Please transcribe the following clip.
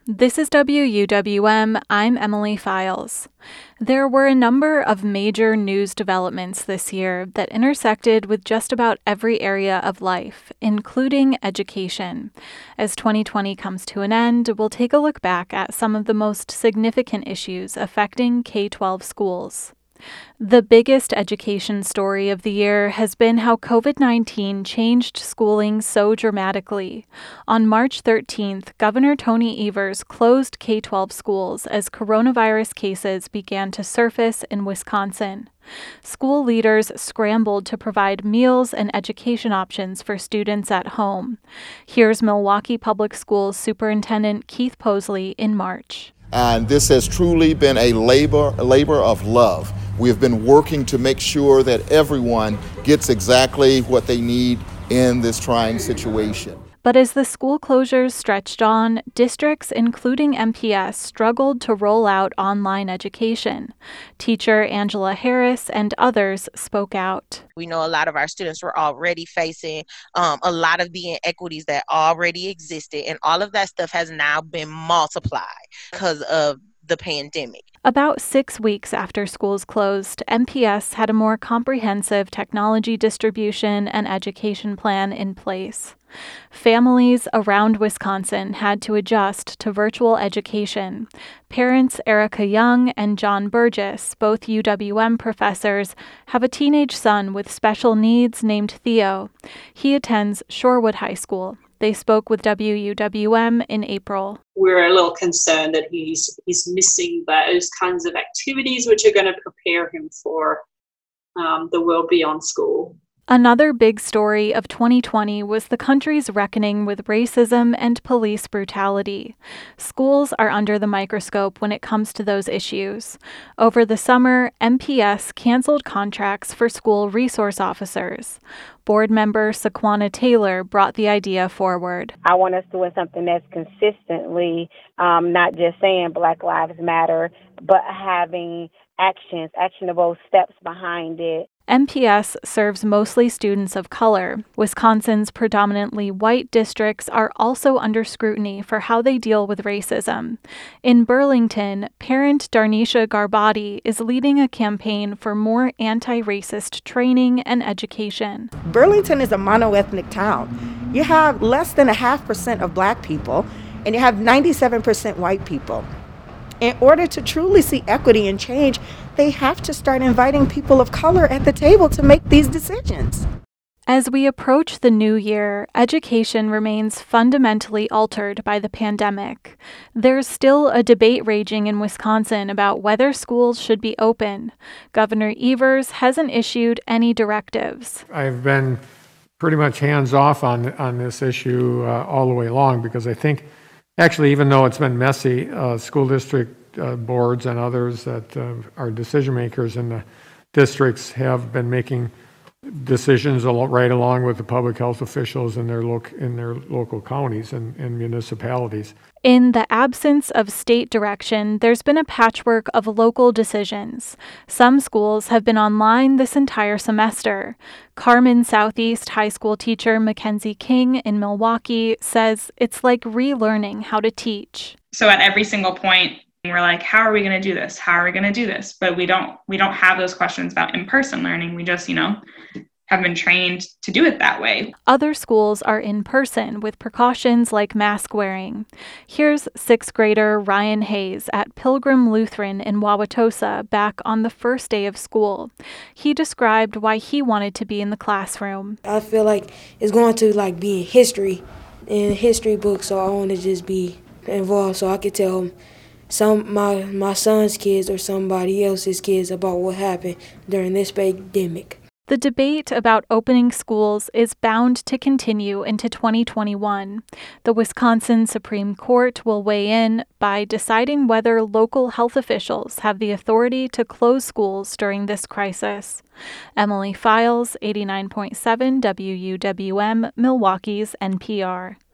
This is WUWM. I'm Emily Files. There were a number of major news developments this year that intersected with just about every area of life, including education. As 2020 comes to an end, we'll take a look back at some of the most significant issues affecting K-12 schools. The biggest education story of the year has been how COVID-19 changed schooling so dramatically. On March 13th, Governor Tony Evers closed K-12 schools as coronavirus cases began to surface in Wisconsin. School leaders scrambled to provide meals and education options for students at home. Here's Milwaukee Public Schools Superintendent Keith Posley in March. And this has truly been a labor of love. We have been working to make sure that everyone gets exactly what they need in this trying situation. But as the school closures stretched on, districts, including MPS, struggled to roll out online education. Teacher Angela Harris and others spoke out. We know a lot of our students were already facing a lot of the inequities that already existed, and all of that stuff has now been multiplied because of the pandemic. About 6 weeks after schools closed, MPS had a more comprehensive technology distribution and education plan in place. Families around Wisconsin had to adjust to virtual education. Parents Erica Young and John Burgess, both UWM professors, have a teenage son with special needs named Theo. He attends Shorewood High School. They spoke with WUWM in April. We're a little concerned that he's missing those kinds of activities which are going to prepare him for the world beyond school. Another big story of 2020 was the country's reckoning with racism and police brutality. Schools are under the microscope when it comes to those issues. Over the summer, MPS canceled contracts for school resource officers. Board member Saquana Taylor brought the idea forward. I want us doing something that's consistently not just saying Black Lives Matter, but having actionable steps behind it. MPS serves mostly students of color. Wisconsin's predominantly white districts are also under scrutiny for how they deal with racism. In Burlington, parent Darnisha Garbati is leading a campaign for more anti-racist training and education. Burlington is a monoethnic town. You have less than 0.5% of Black people, and you have 97% white people. In order to truly see equity and change, they have to start inviting people of color at the table to make these decisions. As we approach the new year, education remains fundamentally altered by the pandemic. There's still a debate raging in Wisconsin about whether schools should be open. Governor Evers hasn't issued any directives. I've been pretty much hands-off on this issue all the way along because I think actually, even though it's been messy, school district boards and others that are decision makers in the districts have been making decisions right along with the public health officials in their local counties and municipalities. In the absence of state direction, there's been a patchwork of local decisions. Some schools have been online this entire semester. Carmen Southeast High School teacher Mackenzie King in Milwaukee says it's like relearning how to teach. So at every single point, we're like, how are we going to do this? How are we going to do this? But we don't have those questions about in-person learning. We just, have been trained to do it that way. Other schools are in person with precautions like mask wearing. Here's 6th grader Ryan Hayes at Pilgrim Lutheran in Wauwatosa back on the first day of school. He described why he wanted to be in the classroom. I feel like it's going to be in history books, so I want to just be involved so I could tell my son's kids or somebody else's kids about what happened during this pandemic. The debate about opening schools is bound to continue into 2021. The Wisconsin Supreme Court will weigh in by deciding whether local health officials have the authority to close schools during this crisis. Emily Files, 89.7 WUWM, Milwaukee's NPR.